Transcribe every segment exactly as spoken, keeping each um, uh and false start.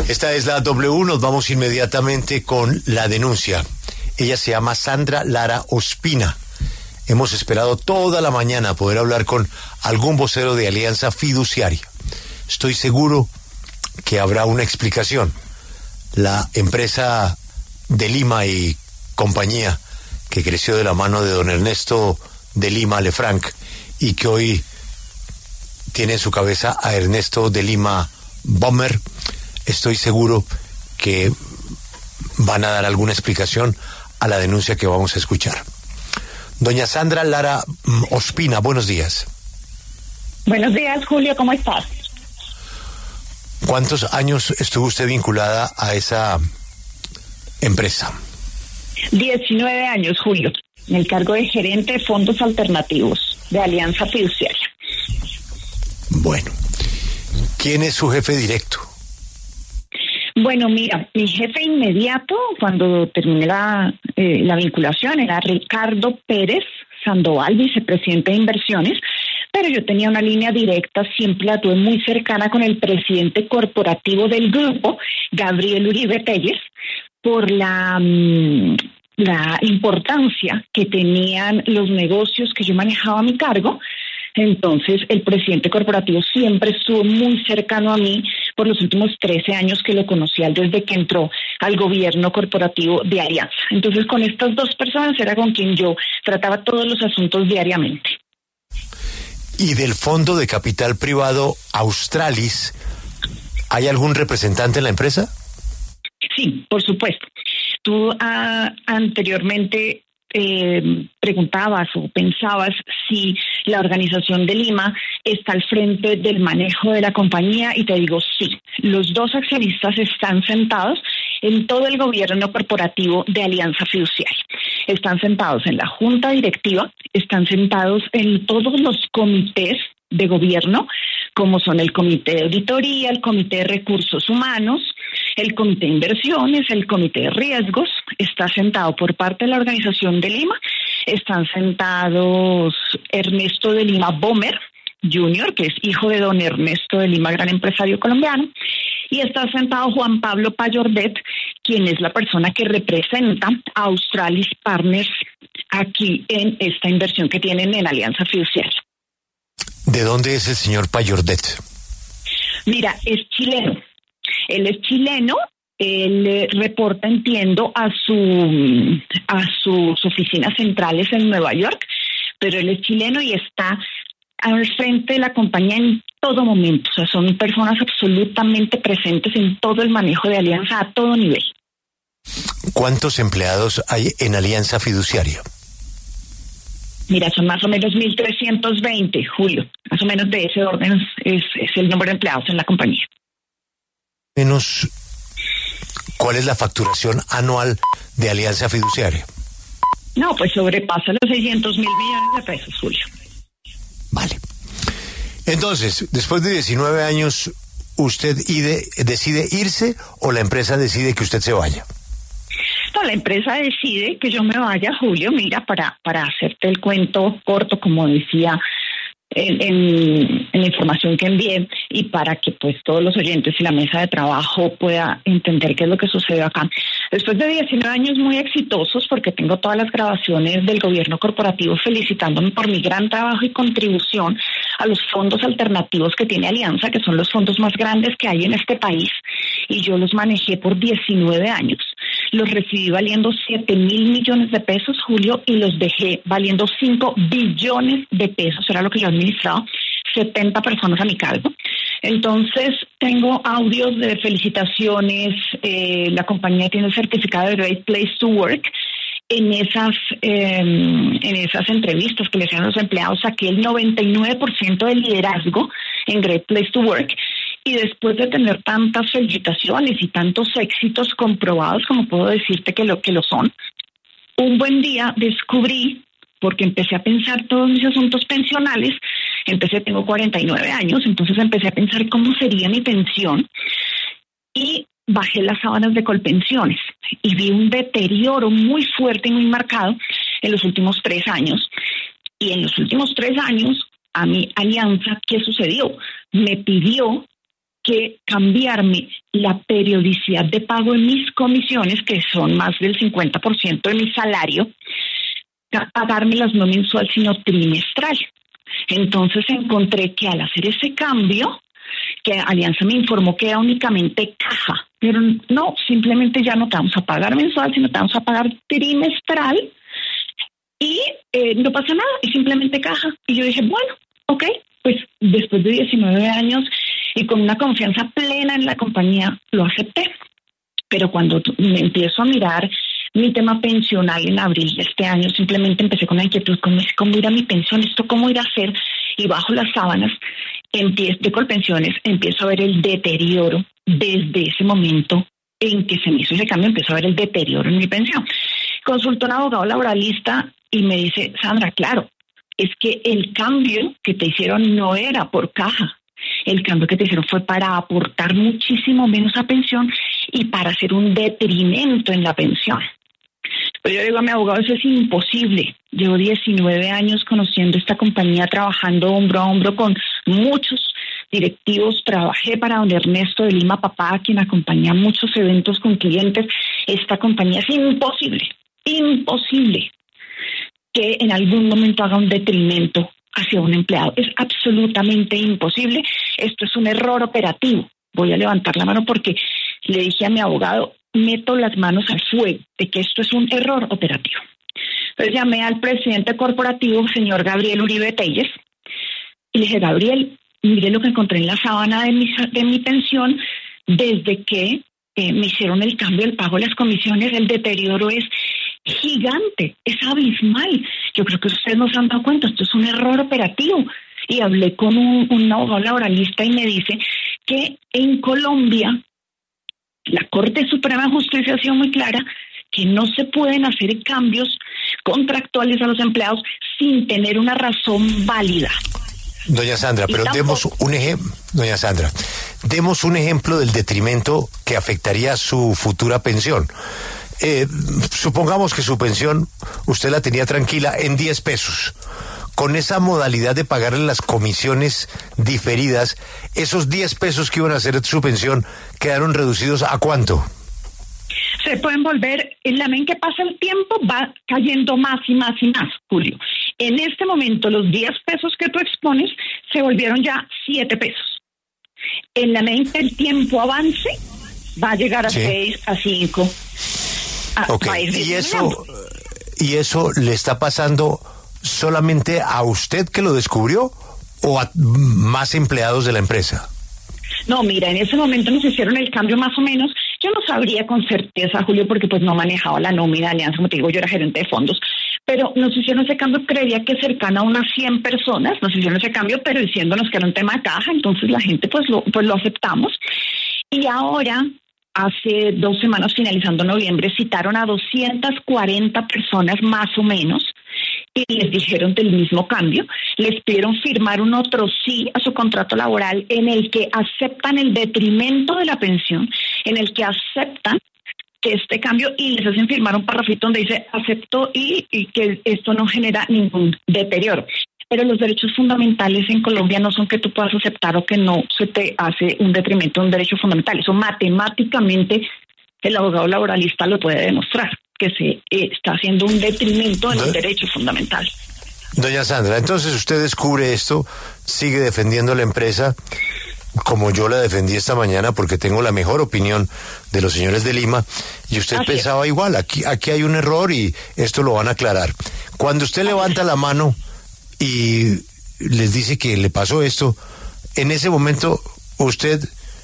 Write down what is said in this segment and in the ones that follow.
Esta es la W, nos vamos inmediatamente con la denuncia. Ella se llama Sandra Lara Ospina. Hemos esperado toda la mañana poder hablar con algún vocero de Alianza Fiduciaria. Estoy seguro que habrá una explicación. La empresa de Lima y compañía, que creció de la mano de don Ernesto de Lima Lefranc y que hoy tiene en su cabeza a Ernesto de Lima Bommer, estoy seguro que van a dar alguna explicación a la denuncia que vamos a escuchar. Doña Sandra Lara Ospina, buenos días. Buenos días, Julio, ¿cómo estás? ¿Cuántos años estuvo usted vinculada a esa empresa? diecinueve años, Julio, en el cargo de gerente de fondos alternativos de Alianza Fiduciaria. Bueno, ¿quién es su jefe directo? Bueno, mira, mi jefe inmediato, cuando terminé la, eh, la vinculación, era Ricardo Pérez Sandoval, vicepresidente de inversiones, pero yo tenía una línea directa, siempre la tuve muy cercana con el presidente corporativo del grupo, Gabriel Uribe Telles, por la, mmm, la importancia que tenían los negocios que yo manejaba a mi cargo. Entonces, el presidente corporativo siempre estuvo muy cercano a mí por los últimos trece años que lo conocía desde que entró al gobierno corporativo de Alianza. Entonces, con estas dos personas era con quien yo trataba todos los asuntos diariamente. ¿Y del fondo de capital privado Australis, hay algún representante en la empresa? Sí, por supuesto. Tú ah, anteriormente eh, preguntabas o pensabas si la organización de Lima está al frente del manejo de la compañía y te digo sí. Los dos accionistas están sentados en todo el gobierno corporativo de Alianza Fiduciaria. Están sentados en la junta directiva, están sentados en todos los comités de gobierno, como son el comité de auditoría, el comité de recursos humanos, el comité de inversiones, el comité de riesgos. Está sentado por parte de la organización de Lima, están sentados Ernesto de Lima Bommer junior, que es hijo de don Ernesto de Lima, gran empresario colombiano, y está sentado Juan Pablo Payordet, quien es la persona que representa a Australis Partners aquí en esta inversión que tienen en Alianza Fiduciaria. ¿De dónde es el señor Payordet? Mira, es chileno. Él es chileno, él eh, reporta, entiendo, a su a sus oficinas centrales en Nueva York, pero él es chileno y está al frente de la compañía en todo momento. O sea, son personas absolutamente presentes en todo el manejo de Alianza a todo nivel. ¿Cuántos empleados hay en Alianza Fiduciaria? Mira, son más o menos mil trescientos veinte, Julio. Más o menos de ese orden es, es el número de empleados en la compañía. Menos, ¿cuál es la facturación anual de Alianza Fiduciaria? No, pues sobrepasa los seiscientos mil millones de pesos, Julio. Vale. Entonces, después de diecinueve años, ¿usted ide, decide irse o la empresa decide que usted se vaya? No, la empresa decide que yo me vaya, Julio. Mira, para, para hacerte el cuento corto, como decía en, en, en la información que envié, y para que pues todos los oyentes y la mesa de trabajo pueda entender qué es lo que sucedió acá. Después de diecinueve años muy exitosos, porque tengo todas las grabaciones del gobierno corporativo felicitándome por mi gran trabajo y contribución a los fondos alternativos que tiene Alianza, que son los fondos más grandes que hay en este país, y yo los manejé por diecinueve años. Los recibí valiendo siete mil millones de pesos, Julio, y los dejé valiendo cinco billones de pesos. Era lo que yo administraba, setenta personas a mi cargo. Entonces, tengo audios de felicitaciones. Eh, la compañía tiene el certificado de Great Place to Work. En esas, eh, en esas entrevistas que le hacían a los empleados, saqué el noventa y nueve por ciento del liderazgo en Great Place to Work. Y después de tener tantas felicitaciones y tantos éxitos comprobados, como puedo decirte que lo que lo son, un buen día descubrí, porque empecé a pensar todos mis asuntos pensionales, empecé, tengo cuarenta y nueve años, entonces empecé a pensar cómo sería mi pensión y bajé las sábanas de Colpensiones y vi un deterioro muy fuerte y muy marcado en los últimos tres años. Y en los últimos tres años, a mi Alianza, ¿qué sucedió? Me pidió que cambiarme la periodicidad de pago en mis comisiones, que son más del cincuenta por ciento de mi salario, a pagármelas no mensual, sino trimestral. Entonces encontré que al hacer ese cambio, que Alianza me informó que era únicamente caja, pero no, simplemente ya no te vamos a pagar mensual, sino te vamos a pagar trimestral y eh, no pasa nada, es simplemente caja. Y yo dije, bueno, ok, pues después de diecinueve años y con una confianza plena en la compañía, lo acepté. Pero cuando me empiezo a mirar mi tema pensional en abril de este año, simplemente empecé con la inquietud, ¿cómo, cómo ir a mi pensión? ¿Esto cómo ir a hacer? Y bajo las sábanas empiezo, de Colpensiones, empiezo a ver el deterioro desde ese momento en que se me hizo ese cambio, empiezo a ver el deterioro en mi pensión. Consulto a un abogado laboralista y me dice, Sandra, claro, es que el cambio que te hicieron no era por caja. El cambio que te hicieron fue para aportar muchísimo menos a pensión y para hacer un detrimento en la pensión. Pero yo digo a mi abogado, eso es imposible. Llevo diecinueve años conociendo esta compañía, trabajando hombro a hombro con muchos directivos. Trabajé para don Ernesto de Lima Papá, quien acompaña muchos eventos con clientes. Esta compañía es imposible, imposible que en algún momento haga un detrimento hacia un empleado. Es absolutamente imposible. Esto es un error operativo. Voy a levantar la mano porque le dije a mi abogado, meto las manos al fuego de que esto es un error operativo. Entonces llamé al presidente corporativo, señor Gabriel Uribe Telles, y le dije, Gabriel, mire lo que encontré en la sábana de mi, de mi pensión desde que eh, me hicieron el cambio del pago de las comisiones. El deterioro es gigante, es abismal. Yo creo que ustedes no se han dado cuenta, esto es un error operativo. Y hablé con un, un abogado laboralista y me dice que en Colombia la Corte Suprema de Justicia ha sido muy clara que no se pueden hacer cambios contractuales a los empleados sin tener una razón válida. Doña Sandra, pero tampoco... demos un ejemplo, doña Sandra, demos un ejemplo del detrimento que afectaría su futura pensión. Eh, supongamos que su pensión usted la tenía tranquila en diez pesos. Con esa modalidad de pagarle las comisiones diferidas, esos diez pesos que iban a hacer su pensión quedaron reducidos ¿a cuánto? Se pueden volver, en la medida en que pasa el tiempo, va cayendo más y más y más, Julio. En este momento, los diez pesos que tú expones se volvieron ya siete pesos. En la medida en que el tiempo avance, va a llegar a seis, ¿sí? A cinco. A, ok, y eso, y eso le está pasando solamente a usted que lo descubrió o a más empleados de la empresa. No, mira, en ese momento nos hicieron el cambio más o menos. Yo no sabría con certeza, Julio, porque pues no manejaba la nómina de Alianza, como te digo, yo era gerente de fondos, pero nos hicieron ese cambio, creería que cercano a unas cien personas, nos hicieron ese cambio, pero diciéndonos que era un tema de caja, entonces la gente pues lo, pues lo aceptamos. Y ahora, hace dos semanas, finalizando noviembre, citaron a doscientas cuarenta personas más o menos, y les dijeron del mismo cambio, les pidieron firmar un otro sí a su contrato laboral en el que aceptan el detrimento de la pensión, en el que aceptan que este cambio, y les hacen firmar un parrafito donde dice acepto y, y que esto no genera ningún deterioro. Pero los derechos fundamentales en Colombia no son que tú puedas aceptar o que no se te hace un detrimento de un derecho fundamental. Eso matemáticamente el abogado laboralista lo puede demostrar, que se eh, está haciendo un detrimento en el derecho fundamental. Doña Sandra, entonces usted descubre esto, sigue defendiendo la empresa como yo la defendí esta mañana porque tengo la mejor opinión de los señores de Lima, y usted Así pensaba es. igual, aquí, aquí hay un error y esto lo van a aclarar. Cuando usted levanta la mano y les dice que le pasó esto, en ese momento usted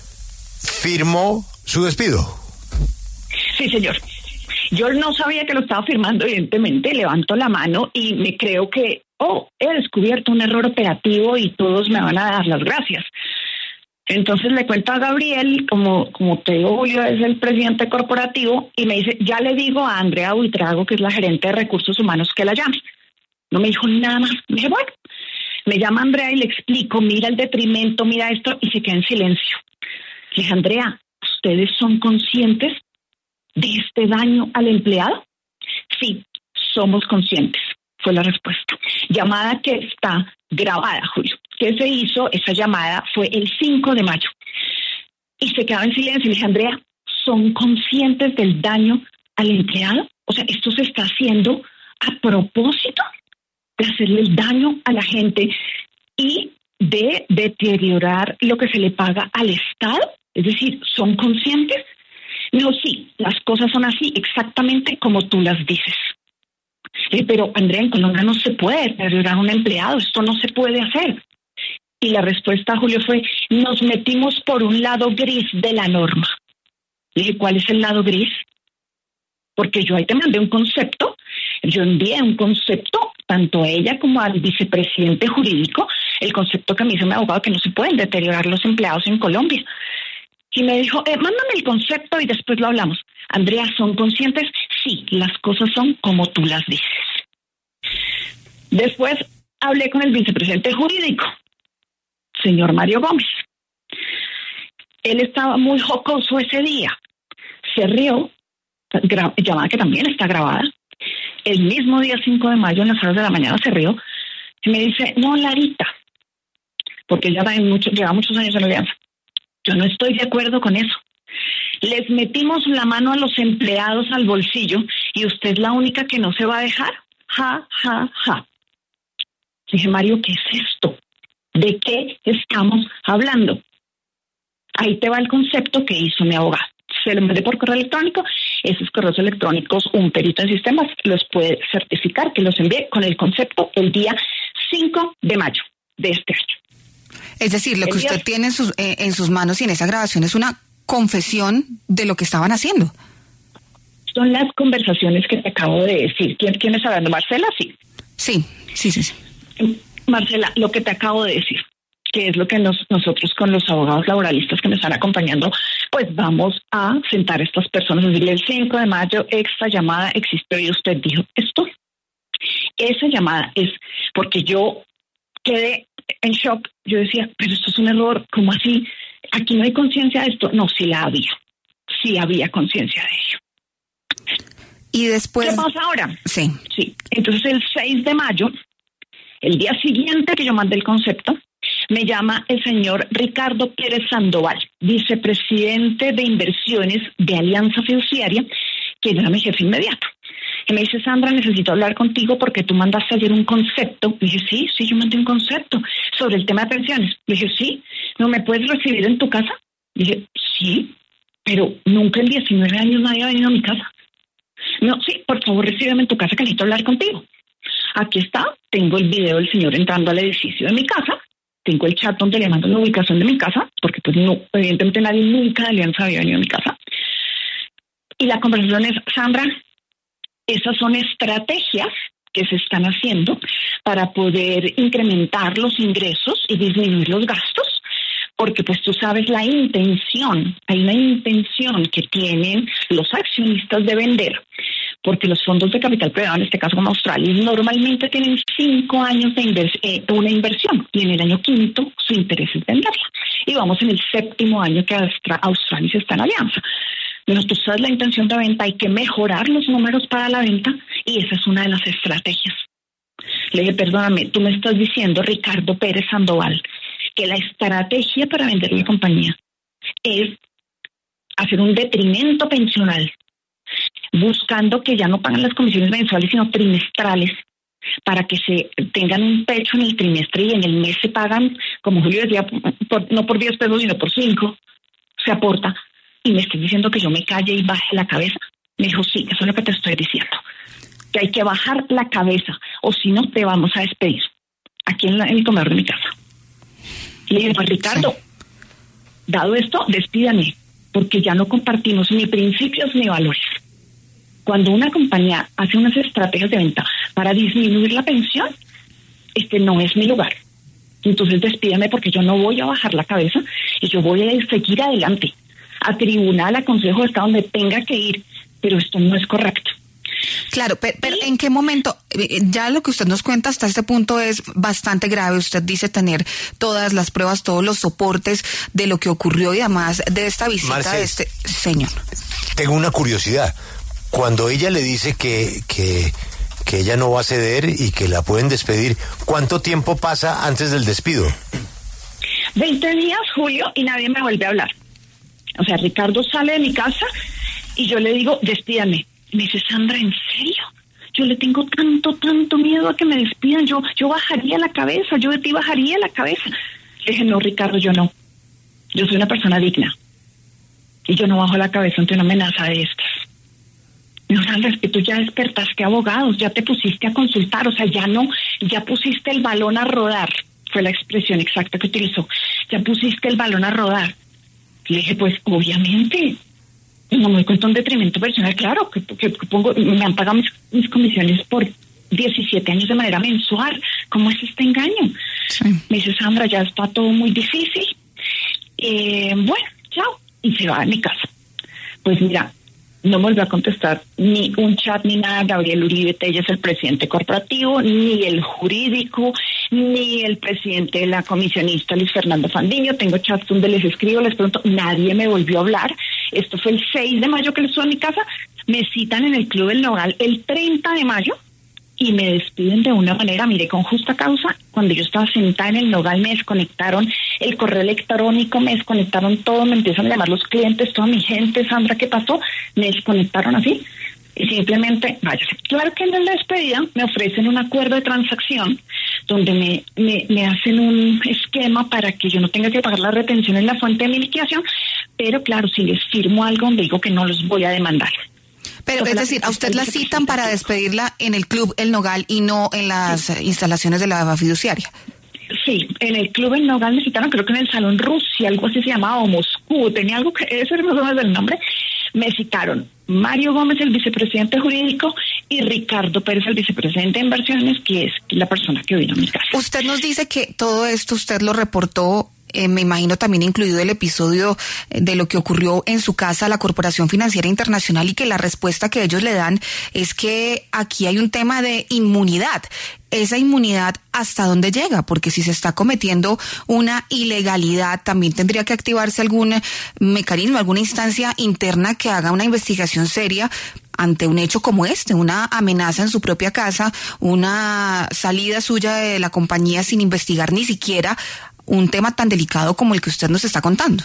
firmó su despido. Sí, señor. Yo no sabía que lo estaba firmando, evidentemente, levanto la mano y me creo que, oh, he descubierto un error operativo y todos me van a dar las gracias. Entonces le cuento a Gabriel, como, como te digo, Julio es el presidente corporativo, y me dice, ya le digo a Andrea Buitrago, que es la gerente de recursos humanos, que la llame. No me dijo nada más. Me dije, bueno, me llama Andrea y le explico, mira el detrimento, mira esto, y se queda en silencio. Le dije, Andrea, ¿ustedes son conscientes de este daño al empleado? Sí, somos conscientes, fue la respuesta. Llamada que está grabada, Julio. ¿Qué se hizo? Esa llamada fue el cinco de mayo. Y se quedaba en silencio y le dije, Andrea, ¿son conscientes del daño al empleado? O sea, esto se está haciendo a propósito de hacerle el daño a la gente y de deteriorar lo que se le paga al Estado. Es decir, ¿son conscientes? No, sí, las cosas son así, exactamente como tú las dices. Eh, pero, Andrea, en Colombia no se puede deteriorar a un empleado, esto no se puede hacer. Y la respuesta, Julio, fue, nos metimos por un lado gris de la norma. Le dije, ¿cuál es el lado gris? Porque yo ahí te mandé un concepto, yo envié un concepto, tanto a ella como al vicepresidente jurídico, el concepto que me hizo mi abogado, que no se pueden deteriorar los empleados en Colombia. Y me dijo, eh, mándame el concepto y después lo hablamos. Andrea, ¿son conscientes? Sí, las cosas son como tú las dices. Después hablé con el vicepresidente jurídico, señor Mario Gómez. Él estaba muy jocoso ese día. Se rió, gra- llamada que también está grabada. El mismo día cinco de mayo, en las horas de la mañana, se rió. Y me dice, no, Larita, porque ella mucho, lleva muchos años en la alianza. Yo no estoy de acuerdo con eso. Les metimos la mano a los empleados al bolsillo y usted es la única que no se va a dejar. Ja, ja, ja. Dije, Mario, ¿qué es esto? ¿De qué estamos hablando? Ahí te va el concepto que hizo mi abogado. Se lo mandé por correo electrónico. Esos correos electrónicos, un perito en sistemas los puede certificar que los envié con el concepto el día cinco de mayo de este año. Es decir, lo que usted tiene en sus, eh, en sus manos y en esa grabación es una confesión de lo que estaban haciendo. Son las conversaciones que te acabo de decir. ¿Quién, quién está hablando? ¿Marcela? Sí. Sí, sí, sí, sí. Marcela, lo que te acabo de decir, que es lo que nos, nosotros con los abogados laboralistas que me están acompañando, pues vamos a sentar a estas personas, es decir, el cinco de mayo esta llamada existió y usted dijo esto. Esa llamada es porque yo quedé en shock. Yo decía, pero esto es un error, ¿cómo así? Aquí no hay conciencia de esto. No, sí la había, sí había conciencia de ello. Y después... ¿Qué pasa ahora? Sí. Sí, entonces el seis de mayo, el día siguiente que yo mandé el concepto, me llama el señor Ricardo Pérez Sandoval, vicepresidente de inversiones de Alianza Fiduciaria, que era mi jefe inmediato. Y me dice, Sandra, necesito hablar contigo porque tú mandaste ayer un concepto. Le dije, sí, sí, yo mandé un concepto sobre el tema de pensiones. Le dije, sí, ¿no me puedes recibir en tu casa? Le dije, sí, pero nunca en diecinueve años nadie ha venido a mi casa. No, sí, por favor, recíbeme en tu casa que necesito hablar contigo. Aquí está, tengo el video del señor entrando al edificio de mi casa, tengo el chat donde le mando la ubicación de mi casa, porque pues no, evidentemente nadie nunca de Alianza había venido a mi casa. Y la conversación es, Sandra, esas son estrategias que se están haciendo para poder incrementar los ingresos y disminuir los gastos, porque pues tú sabes la intención, hay una intención que tienen los accionistas de vender, porque los fondos de capital privado, en este caso como Australia, normalmente tienen cinco años de invers- eh, una inversión y en el año quinto su interés es venderla. Y vamos en el séptimo año que Austra- Australia está en alianza. Bueno, tú sabes la intención de venta, hay que mejorar los números para la venta y esa es una de las estrategias. Le dije, perdóname, tú me estás diciendo, Ricardo Pérez Sandoval, que la estrategia para vender la compañía es hacer un detrimento pensional, buscando que ya no pagan las comisiones mensuales sino trimestrales, para que se tengan un pecho en el trimestre y en el mes se pagan, como Julio decía, por, no por diez pesos sino por cinco, se aporta. Y me estás diciendo que yo me calle y baje la cabeza. Me dijo, sí, eso es lo que te estoy diciendo, que hay que bajar la cabeza o si no te vamos a despedir aquí en, la, en el comedor de mi casa. Le dije, pues Ricardo, sí, dado esto, despídame, porque ya no compartimos ni principios ni valores. Cuando una compañía hace unas estrategias de venta para disminuir la pensión, este no es mi lugar. Entonces despídame porque yo no voy a bajar la cabeza y yo voy a seguir adelante, a tribunal, a Consejo de Estado, donde tenga que ir, pero esto no es correcto. Claro, pero, pero ¿en qué momento? Ya lo que usted nos cuenta hasta este punto es bastante grave. Usted dice tener todas las pruebas, todos los soportes de lo que ocurrió y además de esta visita Marcel, de este señor. Tengo una curiosidad. Cuando ella le dice que, que, que ella no va a ceder y que la pueden despedir, ¿cuánto tiempo pasa antes del despido? veinte días, Julio, y nadie me vuelve a hablar. O sea, Ricardo sale de mi casa y yo le digo, despídame. Y me dice, Sandra, ¿en serio? Yo le tengo tanto, tanto miedo a que me despidan. Yo, yo bajaría la cabeza, yo de ti bajaría la cabeza. Le dije, no, Ricardo, yo no. Yo soy una persona digna. Y yo no bajo la cabeza ante una amenaza de estas. No, Sandra, es que tú ya despertaste abogados, ya te pusiste a consultar, o sea, ya no, ya pusiste el balón a rodar, fue la expresión exacta que utilizó, ya pusiste el balón a rodar. Le dije, pues, obviamente, no me doy cuenta un detrimento personal, claro, que, que, que pongo, me han pagado mis, mis comisiones por diecisiete años de manera mensual, ¿cómo es este engaño? Sí. Me dice, Sandra, ya está todo muy difícil, eh, bueno, chao, y se va a mi casa. Pues mira, no me volvió a contestar ni un chat ni nada. Gabriel Uribe Telles es el presidente corporativo, ni el jurídico, ni el presidente de la comisionista Luis Fernando Fandiño. Tengo chats donde les escribo, les pregunto, nadie me volvió a hablar. Esto fue el seis de mayo que les estuve a mi casa. Me citan en el Club del Nogal el treinta de mayo y me despiden de una manera, mire, con justa causa. Cuando yo estaba sentada en el Nogal me desconectaron el correo electrónico, me desconectaron todo, me empiezan a llamar los clientes, toda mi gente, Sandra, ¿qué pasó? Me desconectaron así y simplemente váyase. Claro que en la despedida me ofrecen un acuerdo de transacción donde me, me, me hacen un esquema para que yo no tenga que pagar la retención en la fuente de mi liquidación, pero claro, si les firmo algo donde digo que no los voy a demandar. Pero es decir, a usted la citan para despedirla en el Club El Nogal y no en las sí. instalaciones de la fiduciaria. Sí, en el Club El Nogal me citaron, creo que en el Salón Rusia, algo así se llamaba, o Moscú, tenía algo que, ese era más o menos el nombre. Me citaron Mario Gómez, el vicepresidente jurídico, y Ricardo Pérez, el vicepresidente de inversiones, que es la persona que vino a mi casa. Usted nos dice que todo esto usted lo reportó. Eh, me imagino también incluido el episodio de lo que ocurrió en su casa, la Corporación Financiera Internacional, y que la respuesta que ellos le dan es que aquí hay un tema de inmunidad. Esa inmunidad, ¿hasta dónde llega? Porque si se está cometiendo una ilegalidad, también tendría que activarse algún mecanismo, alguna instancia interna que haga una investigación seria ante un hecho como este, una amenaza en su propia casa, una salida suya de la compañía sin investigar ni siquiera un tema tan delicado como el que usted nos está contando.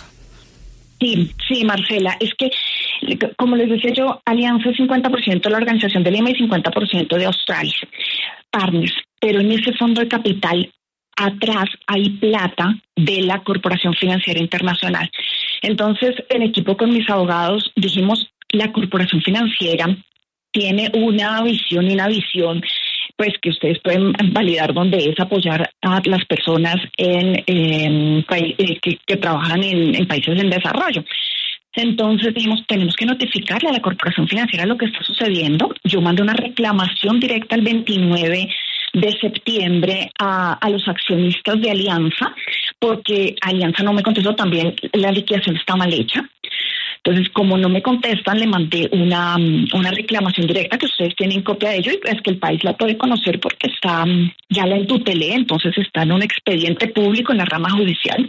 Sí, sí, Marcela, es que, como les decía yo, Alianza es cincuenta por ciento de la Organización de Lima y cincuenta por ciento de Australia, partners, pero en ese fondo de capital atrás hay plata de la Corporación Financiera Internacional. Entonces, en equipo con mis abogados dijimos, la Corporación Financiera tiene una visión y una visión pues que ustedes pueden validar, donde es apoyar a las personas en, en que, que trabajan en, en países en desarrollo. Entonces dijimos, tenemos que notificarle a la Corporación Financiera lo que está sucediendo. Yo mandé una reclamación directa el veintinueve de septiembre a, a los accionistas de Alianza, porque Alianza no me contestó, también la liquidación está mal hecha. Entonces, como no me contestan, le mandé una, una reclamación directa, que ustedes tienen copia de ello, y es que el país la puede conocer porque está, ya la entutelé, entonces está en un expediente público en la rama judicial.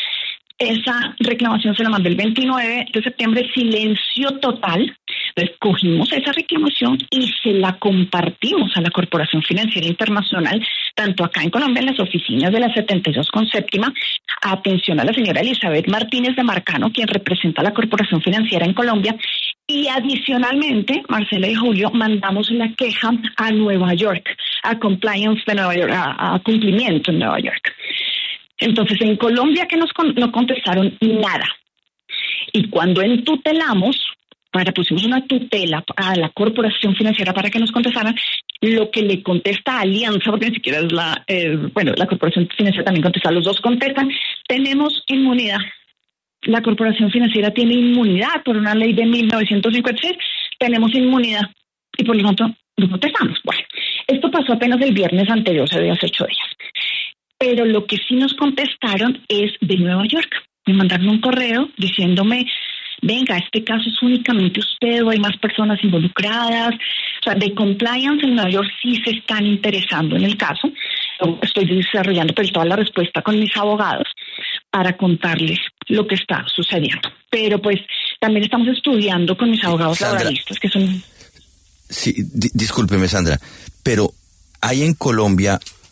Esa reclamación se la mandé el veintinueve de septiembre, silencio total. Entonces cogimos esa reclamación y se la compartimos a la Corporación Financiera Internacional, tanto acá en Colombia, en las oficinas de la setenta y dos con séptima. Atención a la señora Elizabeth Martínez de Marcano, quien representa a la Corporación Financiera en Colombia. Y adicionalmente, Marcela y Julio, mandamos la queja a Nueva York, a Compliance de Nueva York, a, a cumplimiento en Nueva York. Entonces, en Colombia, que nos con, no contestaron nada. Y cuando entutelamos, para pusimos una tutela a la Corporación Financiera para que nos contestaran, lo que le contesta a Alianza, porque ni siquiera es la, eh, bueno, la Corporación Financiera también contesta, los dos contestan, tenemos inmunidad. La Corporación Financiera tiene inmunidad por una ley de mil novecientos cincuenta y seis, tenemos inmunidad. Y por lo tanto, no contestamos. Bueno, esto pasó apenas el viernes anterior, o sea, de hace ocho días. Pero lo que sí nos contestaron es de Nueva York. Me mandaron un correo diciéndome, venga, este caso es únicamente usted o hay más personas involucradas. O sea, de compliance en Nueva York sí se están interesando en el caso. Estoy desarrollando pues, toda la respuesta con mis abogados para contarles lo que está sucediendo. Pero pues también estamos estudiando con mis abogados Sandra, laboralistas que son... Sí, di- discúlpeme, Sandra, pero hay en Colombia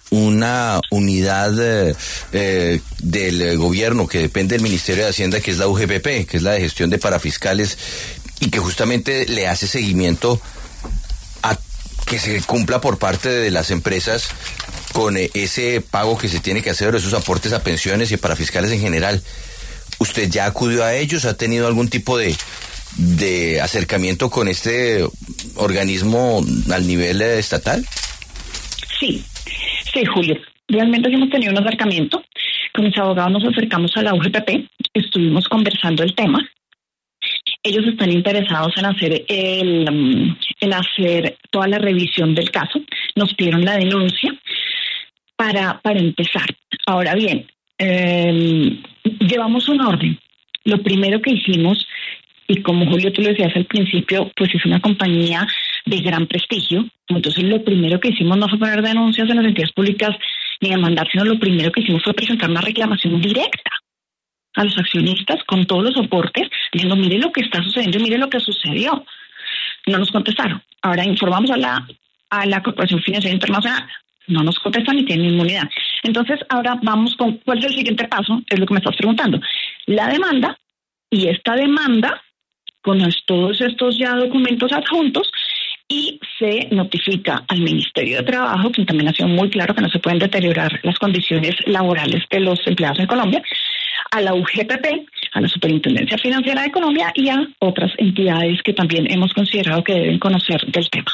una unidad eh, eh, del gobierno que depende del Ministerio de Hacienda, que es la U G P P, que es la de gestión de parafiscales, y que justamente le hace seguimiento a que se cumpla por parte de las empresas con ese pago que se tiene que hacer, esos aportes a pensiones y parafiscales en general. ¿Usted ya acudió a ellos? ¿Ha tenido algún tipo de, de acercamiento con este organismo al nivel estatal? Sí, sí, Julio. Realmente sí hemos tenido un acercamiento. Con mis abogados nos acercamos a la U G P P, estuvimos conversando el tema. Ellos están interesados en hacer el, en hacer toda la revisión del caso. Nos pidieron la denuncia para, para empezar. Ahora bien, eh, llevamos un orden. Lo primero que hicimos, y como Julio tú lo decías al principio, pues es una compañía de gran prestigio. Entonces lo primero que hicimos no fue poner denuncias en las entidades públicas ni demandar, sino lo primero que hicimos fue presentar una reclamación directa a los accionistas con todos los soportes, diciendo, mire lo que está sucediendo, mire lo que sucedió. No nos contestaron. Ahora informamos a la a la Corporación Financiera Internacional. No nos contestan ni tienen inmunidad. Entonces, ahora vamos con, ¿cuál es el siguiente paso? Es lo que me estás preguntando. La demanda, y esta demanda, con todos estos ya documentos adjuntos, y se notifica al Ministerio de Trabajo, que también ha sido muy claro que no se pueden deteriorar las condiciones laborales de los empleados en Colombia, a la U G P P, a la Superintendencia Financiera de Colombia y a otras entidades que también hemos considerado que deben conocer del tema.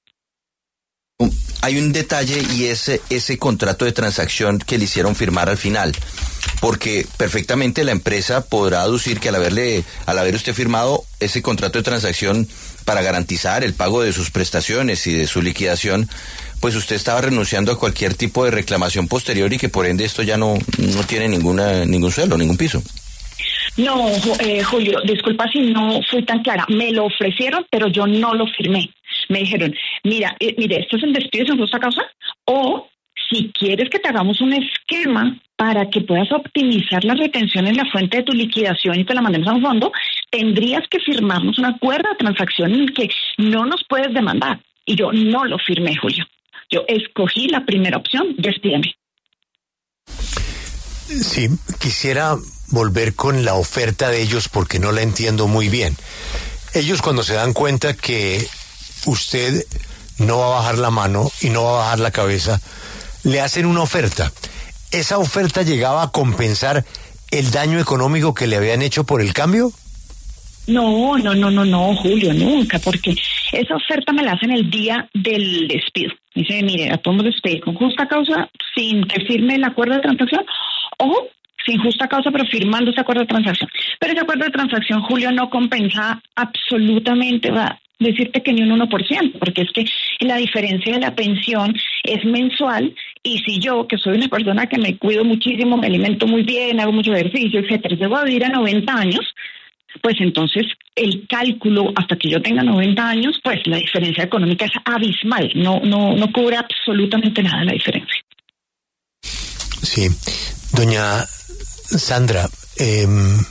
Hay un detalle y es ese contrato de transacción que le hicieron firmar al final, porque perfectamente la empresa podrá aducir que al haberle, al haber usted firmado ese contrato de transacción para garantizar el pago de sus prestaciones y de su liquidación, pues usted estaba renunciando a cualquier tipo de reclamación posterior y que por ende esto ya no, no tiene ninguna ningún sueldo, ningún piso. No, eh, Julio, disculpa si no fui tan clara. Me lo ofrecieron, pero yo no lo firmé. Me dijeron, mira, eh, mire, esto es el despido sin justa causa, o si quieres que te hagamos un esquema para que puedas optimizar la retención en la fuente de tu liquidación y te la mandemos a un fondo, tendrías que firmarnos un acuerdo de transacción en el que no nos puedes demandar. Y yo no lo firmé, Julio. Yo escogí la primera opción, despídeme. Sí, quisiera volver con la oferta de ellos porque no la entiendo muy bien. Ellos cuando se dan cuenta que usted no va a bajar la mano y no va a bajar la cabeza, le hacen una oferta. ¿Esa oferta llegaba a compensar el daño económico que le habían hecho por el cambio? No, no, no, no, no, Julio, nunca, porque esa oferta me la hacen el día del despido. Dice, mire, a todos despedir con justa causa, sin que firme el acuerdo de transacción, o sin justa causa, pero firmando ese acuerdo de transacción. Pero ese acuerdo de transacción, Julio, no compensa absolutamente, va a decirte que ni un uno por ciento, porque es que la diferencia de la pensión es mensual, y si yo, que soy una persona que me cuido muchísimo, me alimento muy bien, hago mucho ejercicio, etcétera, llego a vivir a noventa años, pues entonces el cálculo hasta que yo tenga noventa años, pues la diferencia económica es abismal, no no no cubre absolutamente nada la diferencia. Sí, doña Sandra, eh,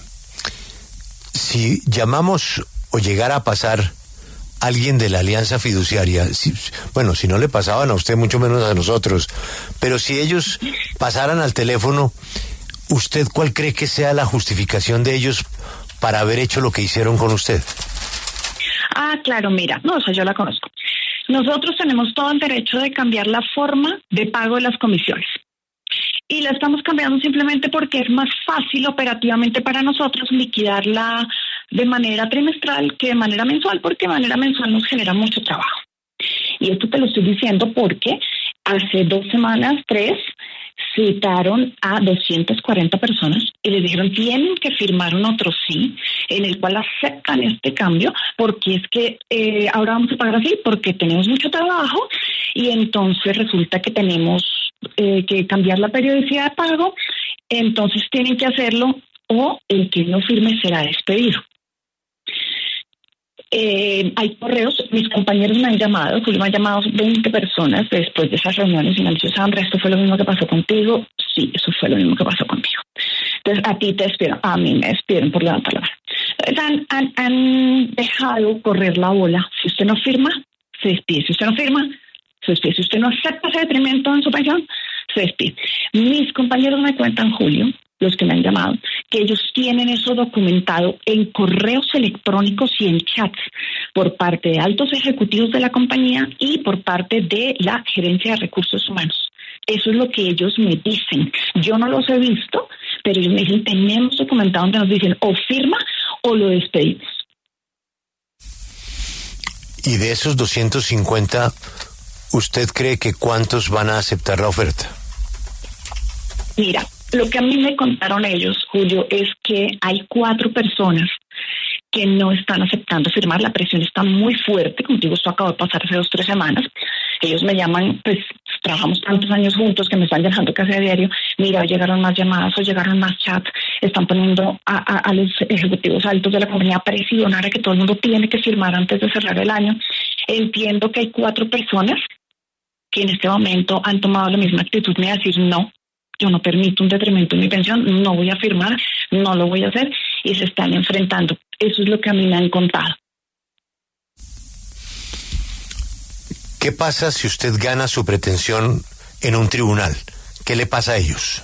si llamamos o llegara a pasar alguien de la Alianza Fiduciaria, si, bueno, si no le pasaban a usted, mucho menos a nosotros, pero si ellos pasaran al teléfono, ¿usted cuál cree que sea la justificación de ellos para haber hecho lo que hicieron con usted? Ah, claro, mira, no, o sea, yo la conozco. Nosotros tenemos todo el derecho de cambiar la forma de pago de las comisiones. Y la estamos cambiando simplemente porque es más fácil operativamente para nosotros liquidarla de manera trimestral que de manera mensual, porque de manera mensual nos genera mucho trabajo. Y esto te lo estoy diciendo porque hace dos semanas, tres, citaron a doscientas cuarenta personas y les dijeron tienen que firmar un otro sí en el cual aceptan este cambio porque es que eh, ahora vamos a pagar así porque tenemos mucho trabajo y entonces resulta que tenemos eh, que cambiar la periodicidad de pago, entonces tienen que hacerlo o el que no firme será despedido. Eh, hay correos, mis compañeros me han llamado, Julio, me han llamado veinte personas después de esas reuniones y me han dicho, Sandra, ¿esto fue lo mismo que pasó contigo? Sí, eso fue lo mismo que pasó contigo. Entonces, a ti te despidieron, a mí me despidieron por levantar la mano. Entonces, han, han, han dejado correr la bola. Si usted no firma, se despide. Si usted no firma, se despide. Si usted no acepta ese detrimento en su pensión, césped. Mis compañeros me cuentan, Julio, los que me han llamado, que ellos tienen eso documentado en correos electrónicos y en chats por parte de altos ejecutivos de la compañía y por parte de la gerencia de recursos humanos. Eso es lo que ellos me dicen. Yo no los he visto, pero ellos me dicen, tenemos documentado donde nos dicen o firma o lo despedimos. Y de esos doscientos cincuenta, ¿usted cree que cuántos van a aceptar la oferta? Mira, lo que a mí me contaron ellos, Julio, es que hay cuatro personas que no están aceptando firmar. La presión está muy fuerte. Como digo, esto acabó de pasar hace dos, tres semanas. Ellos me llaman, pues trabajamos tantos años juntos que me están llamando casi a diario. Mira, hoy llegaron más llamadas, hoy llegaron más chats. Están poniendo a, a, a los ejecutivos altos de la compañía a presionar a que todo el mundo tiene que firmar antes de cerrar el año. Entiendo que hay cuatro personas que en este momento han tomado la misma actitud de decir no. Yo no permito un detrimento en mi pensión, no voy a firmar, no lo voy a hacer, y se están enfrentando. Eso es lo que a mí me han contado. ¿Qué pasa si usted gana su pretensión en un tribunal? ¿Qué le pasa a ellos?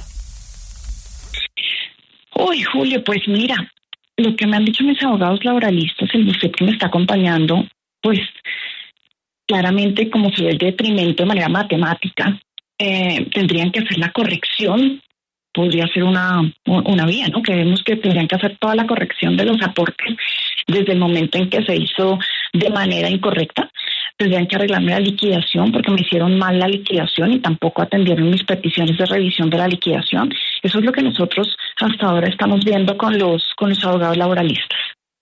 Uy, Julio, pues mira, lo que me han dicho mis abogados laboralistas, el bufete que me está acompañando, pues claramente como se ve el detrimento de manera matemática, Eh, tendrían que hacer la corrección, podría ser una, una vía, ¿no? Creemos que tendrían que hacer toda la corrección de los aportes desde el momento en que se hizo de manera incorrecta. Tendrían que arreglarme la liquidación porque me hicieron mal la liquidación y tampoco atendieron mis peticiones de revisión de la liquidación. Eso es lo que nosotros hasta ahora estamos viendo con los, con los abogados laboralistas.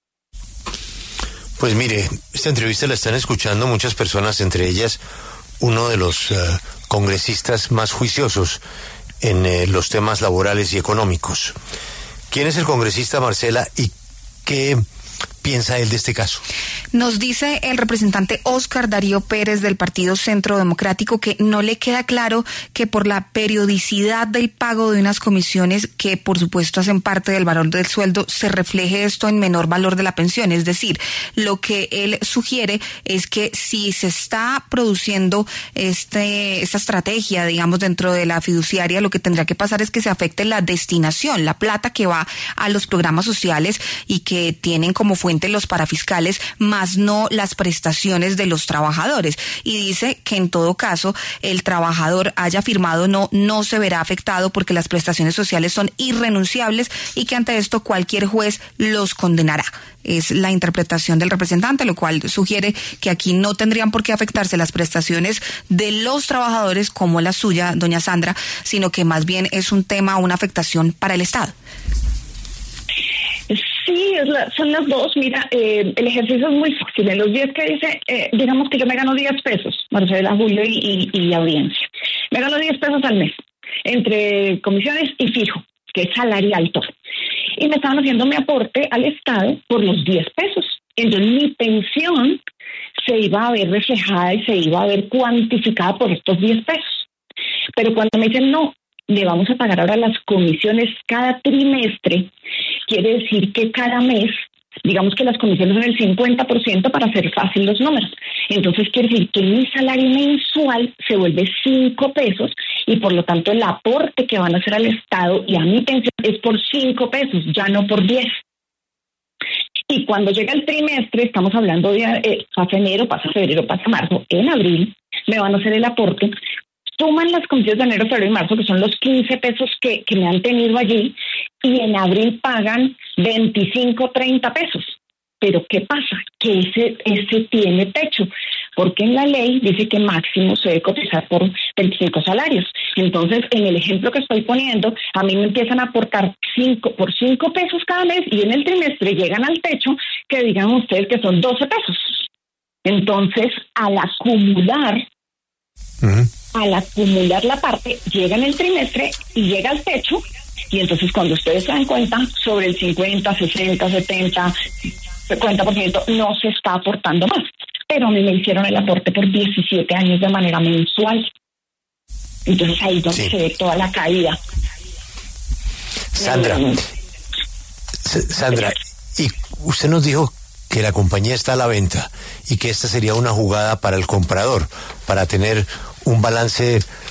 Pues mire, esta entrevista la están escuchando muchas personas, entre ellas uno de los uh, congresistas más juiciosos en eh, los temas laborales y económicos. ¿Quién es el congresista, Marcela, y qué piensa él de este caso? Nos dice el representante Óscar Darío Pérez del Partido Centro Democrático que no le queda claro que por la periodicidad del pago de unas comisiones que por supuesto hacen parte del valor del sueldo se refleje esto en menor valor de la pensión. Es decir, lo que él sugiere es que si se está produciendo este esta estrategia, digamos, dentro de la fiduciaria, lo que tendrá que pasar es que se afecte la destinación, la plata que va a los programas sociales y que tienen como fuente los parafiscales, más no las prestaciones de los trabajadores. Y dice que en todo caso el trabajador haya firmado no, no se verá afectado porque las prestaciones sociales son irrenunciables y que ante esto cualquier juez los condenará. Es la interpretación del representante, lo cual sugiere que aquí no tendrían por qué afectarse las prestaciones de los trabajadores como la suya, doña Sandra, sino que más bien es un tema, una afectación para el Estado. Sí, es la, son las dos. Mira, eh, el ejercicio es muy fácil. En los días que dice, eh, digamos que yo me gano diez pesos, Marcela, Julio y, y, y audiencia. Me gano diez pesos al mes, entre comisiones y fijo, que es salarial todo. Y me estaban haciendo mi aporte al Estado por los diez pesos. Entonces mi pensión se iba a ver reflejada y se iba a ver cuantificada por estos diez pesos. Pero cuando me dicen, no, le vamos a pagar ahora las comisiones cada trimestre, quiere decir que cada mes, digamos que las comisiones son el cincuenta por ciento para hacer fácil los números. Entonces quiere decir que mi salario mensual se vuelve cinco pesos y por lo tanto el aporte que van a hacer al Estado y a mi pensión es por cinco pesos, ya no por diez. Y cuando llega el trimestre, estamos hablando de eh, pasa enero, pasa febrero, pasa marzo, en abril me van a hacer el aporte. Suman las comisiones de enero, febrero y marzo, que son los quince pesos que, que me han tenido allí, y en abril pagan veinticinco, treinta pesos. Pero ¿qué pasa? Que ese, ese tiene techo, porque en la ley dice que máximo se debe cotizar por veinticinco salarios. Entonces, en el ejemplo que estoy poniendo, a mí me empiezan a aportar cinco por cinco pesos cada mes, y en el trimestre llegan al techo, que digan ustedes que son doce pesos. Entonces, al acumular... Uh-huh. Al acumular la parte, llega en el trimestre y llega al techo, y entonces cuando ustedes se dan cuenta, sobre el cincuenta, sesenta, setenta, cincuenta por ciento no se está aportando más. Pero a mí me hicieron el aporte por diecisiete años de manera mensual. Entonces ahí es donde sí se ve toda la caída. Sandra, eh, Sandra, y usted nos dijo que la compañía está a la venta y que esta sería una jugada para el comprador, para tener un balance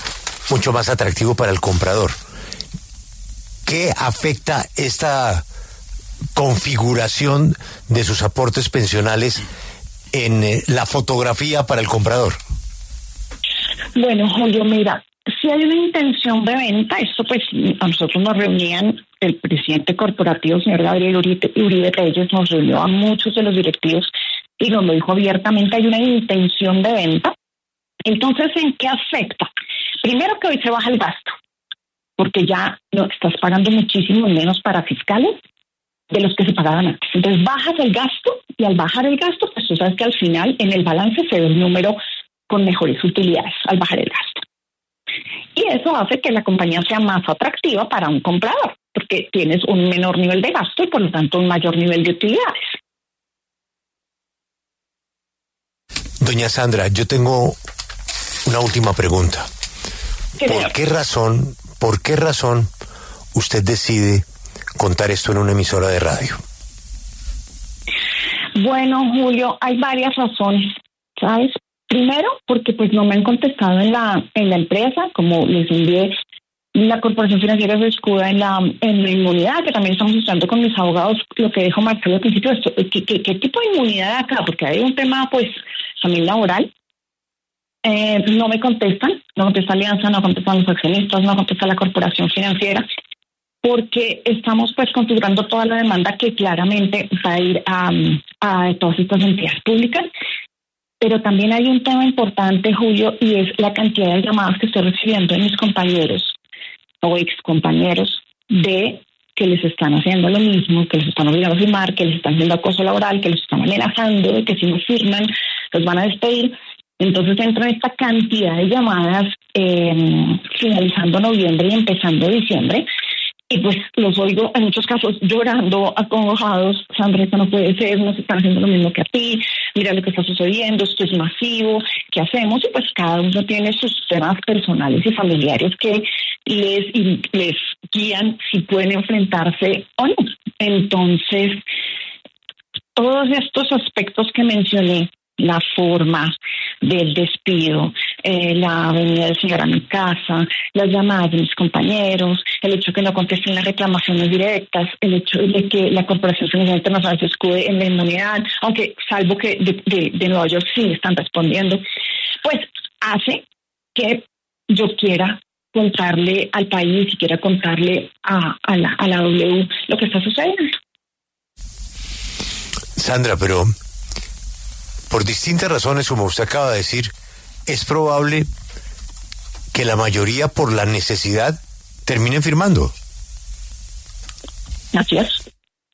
mucho más atractivo para el comprador. ¿Qué afecta esta configuración de sus aportes pensionales en eh, la fotografía para el comprador? Bueno, Julio, mira, si hay una intención de venta, esto pues a nosotros nos reunían el presidente corporativo, señor Gabriel Uribe, Uribe Reyes, nos reunió a muchos de los directivos y nos lo dijo abiertamente, hay una intención de venta. Entonces, ¿en qué afecta? Primero que hoy se baja el gasto, porque ya no estás pagando muchísimo menos para fiscales de los que se pagaban antes. Entonces bajas el gasto y al bajar el gasto, pues tú sabes que al final en el balance se ve el número con mejores utilidades al bajar el gasto. Y eso hace que la compañía sea más atractiva para un comprador, porque tienes un menor nivel de gasto y por lo tanto un mayor nivel de utilidades. Doña Sandra, yo tengo una última pregunta. Sí, ¿Por qué razón, por qué razón usted decide contar esto en una emisora de radio? Bueno, Julio, hay varias razones, ¿sabes? Primero, porque pues no me han contestado en la en la empresa, como les envié, la Corporación Financiera se escuda en la en la inmunidad, que también estamos estudiando con mis abogados, lo que dijo Marcelo al principio, esto, ¿qué, qué, qué tipo de inmunidad acá? Porque hay un tema, pues, también laboral. Eh, no me contestan, no contesta Alianza, no contestan los accionistas, no contesta la Corporación Financiera, porque estamos pues configurando toda la demanda que claramente va a ir a, a todas estas entidades públicas. Pero también hay un tema importante, Julio, y es la cantidad de llamadas que estoy recibiendo de mis compañeros o excompañeros de que les están haciendo lo mismo, que les están obligando a firmar, que les están haciendo acoso laboral, que les están amenazando de que si no firman los van a despedir. Entonces entra esta cantidad de llamadas eh, finalizando noviembre y empezando diciembre. Y pues los oigo en muchos casos llorando, acongojados. Sandra, esto no puede ser, nos están haciendo lo mismo que a ti, mira lo que está sucediendo, esto es masivo, ¿qué hacemos? Y pues cada uno tiene sus temas personales y familiares que les, y les guían si pueden enfrentarse o no. Entonces, todos estos aspectos que mencioné, la forma del despido, eh, la venida del señor a mi casa, las llamadas de mis compañeros, el hecho de que no contesten las reclamaciones directas, el hecho de que la Corporación Financiera Internacional se escude en la inmunidad, aunque salvo que de, de, de Nueva York sí están respondiendo, pues hace que yo quiera contarle al país y quiera contarle a, a, la, a la W lo que está sucediendo. Sandra, pero por distintas razones, como usted acaba de decir, es probable que la mayoría, por la necesidad, terminen firmando. Así es.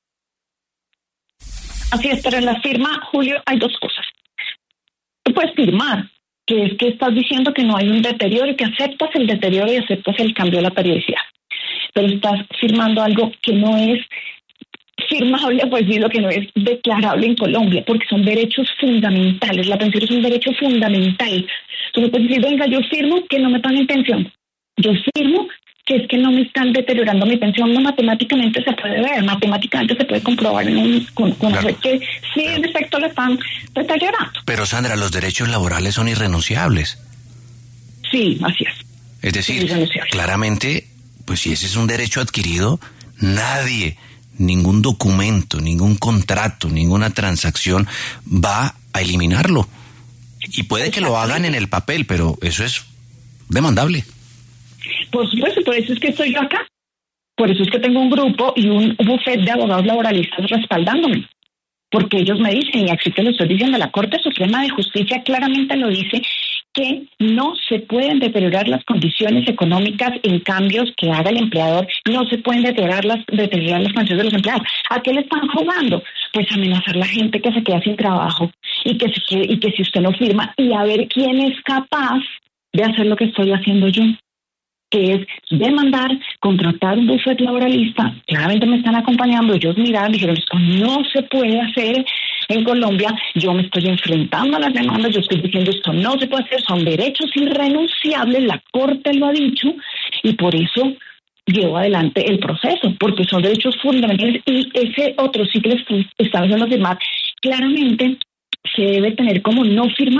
Así es, pero en la firma, Julio, hay dos cosas. Tú puedes firmar, que es que estás diciendo que no hay un deterioro y que aceptas el deterioro y aceptas el cambio de la periodicidad. Pero estás firmando algo que no es firmable, pues sí, lo que no es declarable en Colombia, porque son derechos fundamentales. La pensión es un derecho fundamental. Tú no puedes decir, venga, yo firmo que no me paguen pensión. Yo firmo que es que no me están deteriorando mi pensión. No, matemáticamente se puede ver, matemáticamente se puede comprobar en un, con, con claro. Que sí, en efecto, lo están deteriorando. Pero, Sandra, los derechos laborales son irrenunciables. Sí, así es. Es decir, claramente, pues si ese es un derecho adquirido, nadie, ningún documento, ningún contrato, ninguna transacción va a eliminarlo. Y puede que lo hagan en el papel, pero eso es demandable. Por supuesto, por eso es que estoy yo acá. Por eso es que tengo un grupo y un bufete de abogados laboralistas respaldándome. Porque ellos me dicen, y así te lo estoy diciendo, la Corte Suprema de Justicia claramente lo dice, que no se pueden deteriorar las condiciones económicas en cambios que haga el empleador, no se pueden deteriorar las, deteriorar las condiciones de los empleados. ¿A qué le están jugando? Pues amenazar a la gente que se queda sin trabajo y que, se quede, y que si usted no firma, y a ver quién es capaz de hacer lo que estoy haciendo yo, que es demandar, contratar un bufete laboralista. Claramente me están acompañando, ellos miraron y dijeron, esto no se puede hacer en Colombia, yo me estoy enfrentando a las demandas, yo estoy diciendo esto no se puede hacer, son derechos irrenunciables, la Corte lo ha dicho, y por eso llevo adelante el proceso, porque son derechos fundamentales, y ese otro sí que les estaba haciendo firmar, claramente se debe tener como no firmado,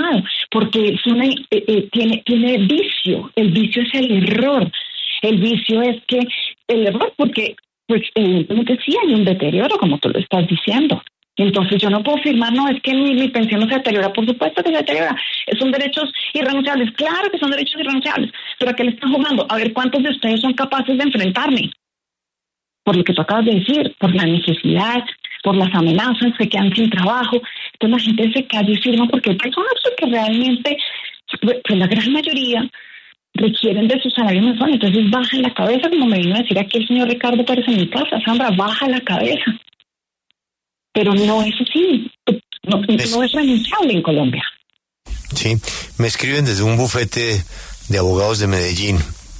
porque es una, eh, eh, tiene, tiene vicio. El vicio es el error. El vicio es que el error, porque pues evidentemente sí hay un deterioro, como tú lo estás diciendo. Entonces yo no puedo afirmar, no, es que mi, mi pensión no se deteriora. Por supuesto que se deteriora. Son derechos irrenunciables. Claro que son derechos irrenunciables. Pero ¿a qué le están jugando? A ver cuántos de ustedes son capaces de enfrentarme. Por lo que tú acabas de decir, por la necesidad, por las amenazas, se quedan sin trabajo. Entonces la gente se calla y firma porque hay personas que realmente, pues la gran mayoría, requieren de su salario mensual. Entonces baja la cabeza, como me vino a decir aquí el señor Ricardo Pérez en mi casa. Sandra, baja la cabeza. Pero no es así, no, no es renunciable en Colombia. Sí, me escriben desde un bufete de abogados de Medellín,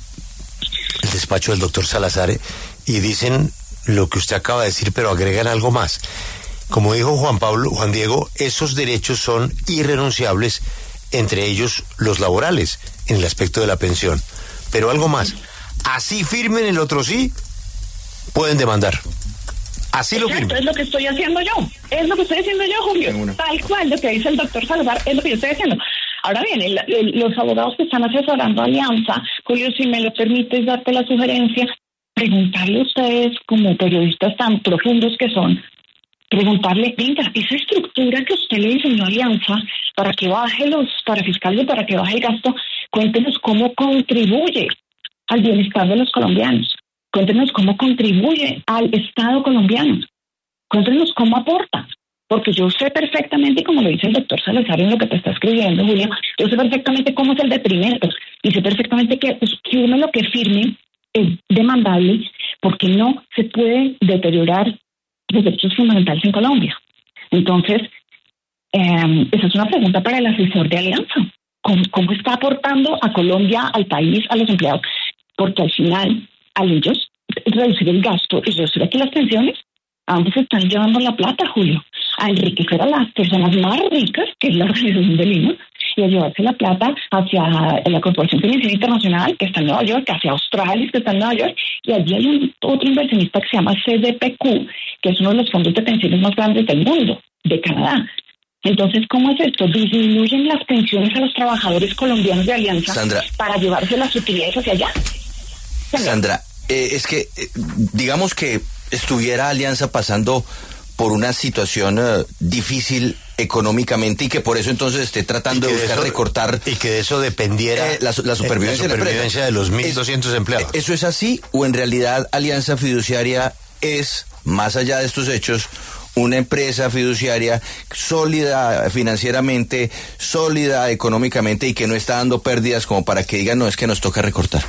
el despacho del doctor Salazar, y dicen lo que usted acaba de decir, pero agregan algo más. Como dijo Juan Pablo, Juan Diego, esos derechos son irrenunciables, entre ellos los laborales, en el aspecto de la pensión. Pero algo más, así firmen el otro sí, pueden demandar. Así lo firmo. Es lo que estoy haciendo yo. Es lo que estoy haciendo yo, Julio. Tal cual lo que dice el doctor Salazar es lo que yo estoy haciendo. Ahora bien, el, el, los abogados que están asesorando a Alianza, Julio, si me lo permites darte la sugerencia, preguntarle a ustedes, como periodistas tan profundos que son, preguntarle, venga, esa estructura que usted le diseñó a Alianza para que baje los parafiscales, para que baje el gasto, cuéntenos cómo contribuye al bienestar de los colombianos. Cuéntenos cómo contribuye al Estado colombiano. Cuéntenos cómo aporta. Porque yo sé perfectamente, como lo dice el doctor Salazar en lo que te está escribiendo, Julio, yo sé perfectamente cómo es el detrimento. Y sé perfectamente que pues, firme lo que firme es demandable, porque no se puede deteriorar los derechos fundamentales en Colombia. Entonces, eh, esa es una pregunta para el asesor de Alianza. ¿Cómo, cómo está aportando a Colombia, al país, a los empleados? Porque al final, a ellos reducir el gasto y reducir aquí las pensiones, ambos están llevando la plata, Julio, a enriquecer a las personas más ricas, que es la Organización de Lima, y a llevarse la plata hacia la Corporación Financiera Internacional, que está en Nueva York, hacia Australia, que está en Nueva York, y allí hay un, otro inversionista que se llama C D P Q, que es uno de los fondos de pensiones más grandes del mundo, de Canadá. Entonces, ¿cómo es esto? Disminuyen las pensiones a los trabajadores colombianos de Alianza, Sandra, para llevarse las utilidades hacia allá. Sandra, eh, es que, eh, digamos que estuviera Alianza pasando por una situación uh, difícil económicamente y que por eso entonces esté tratando de buscar eso, recortar... Y que de eso dependiera eh, la, la supervivencia, la supervivencia de los mil doscientos es, empleados. ¿Eso es así o en realidad Alianza Fiduciaria es, más allá de estos hechos, una empresa fiduciaria sólida financieramente, sólida económicamente y que no está dando pérdidas como para que digan, no, es que nos toca recortar?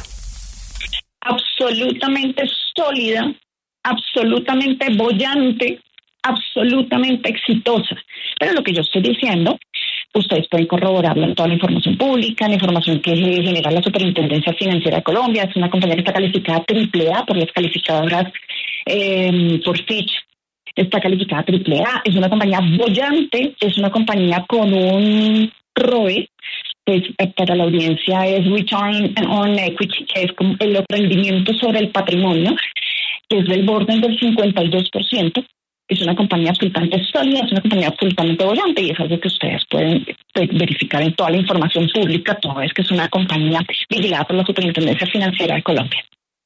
Absolutamente sólida, absolutamente bollante, absolutamente exitosa. Pero lo que yo estoy diciendo, ustedes pueden corroborarlo en toda la información pública, la información que genera la Superintendencia Financiera de Colombia. Es una compañía que está calificada triple A por las calificadoras eh, por Fitch. Está calificada triple A. Es una compañía bollante, es una compañía con un R O E, pues para la audiencia es Return on Equity, que es como el rendimiento sobre el patrimonio, que es del orden del cincuenta y dos por ciento. Es una compañía absolutamente sólida, es una compañía absolutamente bollante y es algo que ustedes pueden verificar en toda la información pública, toda vez que es una compañía vigilada por la Superintendencia Financiera de Colombia.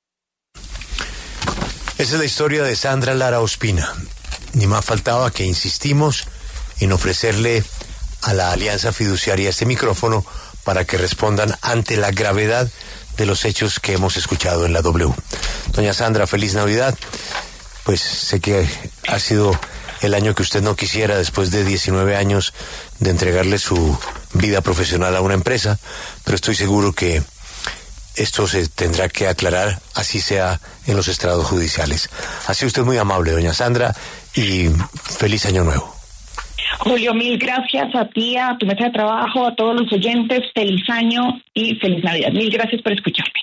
Esa es la historia de Sandra Lara Ospina. Ni más faltaba que insistimos en ofrecerle a la Alianza Fiduciaria este micrófono para que respondan ante la gravedad de los hechos que hemos escuchado en la W. Doña Sandra, feliz Navidad. Pues sé que ha sido el año que usted no quisiera después de diecinueve años de entregarle su vida profesional a una empresa, pero estoy seguro que esto se tendrá que aclarar, así sea en los estrados judiciales. Ha sido usted muy amable, doña Sandra, y feliz año nuevo. Julio, mil gracias a ti, a tu mesa de trabajo, a todos los oyentes, feliz año y feliz Navidad. Mil gracias por escucharme.